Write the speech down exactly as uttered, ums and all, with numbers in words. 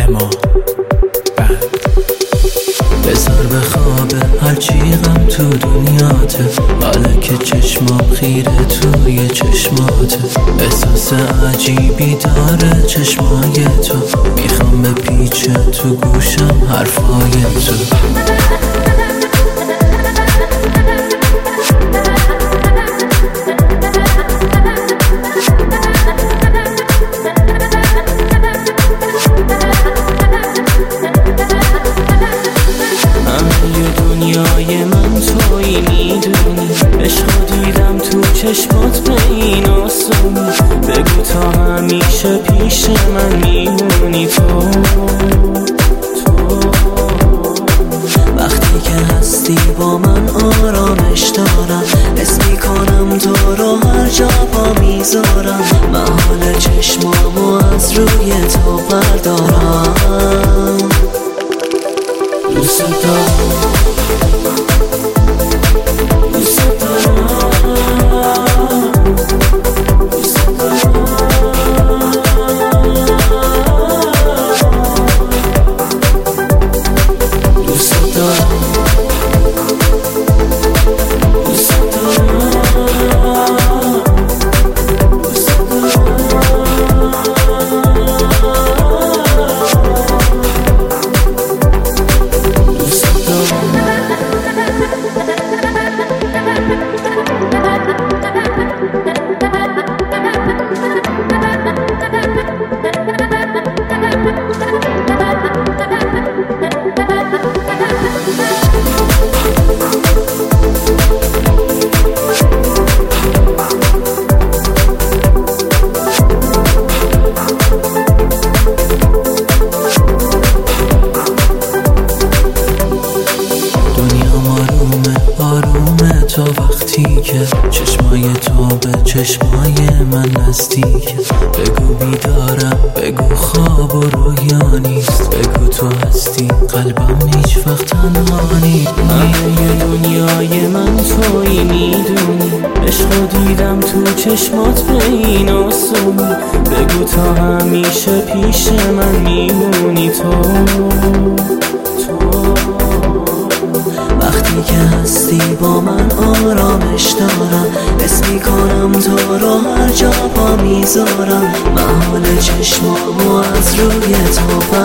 اما بعد بذار به خوابه هرچی غم تو دنیاته، مالک چشمام خیره توی چشماته، احساس عجیبی داره چشمای تو، میخوام به پیچه تو گوشم حرفای تو. دنیای من تویی میدونی، عشقو دیدم تو چشمات به این آسونی، بگو تا همیشه پیش من میمونی تو تو وقتی که هستی با من آرامش دارم، حس میکنم تو رو هر جا پا میذارم، محال چشمامو از روی تو بردارم. دوست دارم تا وقتی که چشمای تو به چشمای من نزدیک، بگو بیدارم، بگو خواب و رویا نیست، بگو تو هستی قلبم هیچ وقت تنها نیست. همه دنیای من تویی میدونی، عشقو دیدم تو چشمات به این آسونی، بگو تا همیشه پیش من میمونی تو تو وقتی که هستی با من آرامش دارم، حس میکنم تو رو هر جا پا میذارم، محال چشمامو از روی تو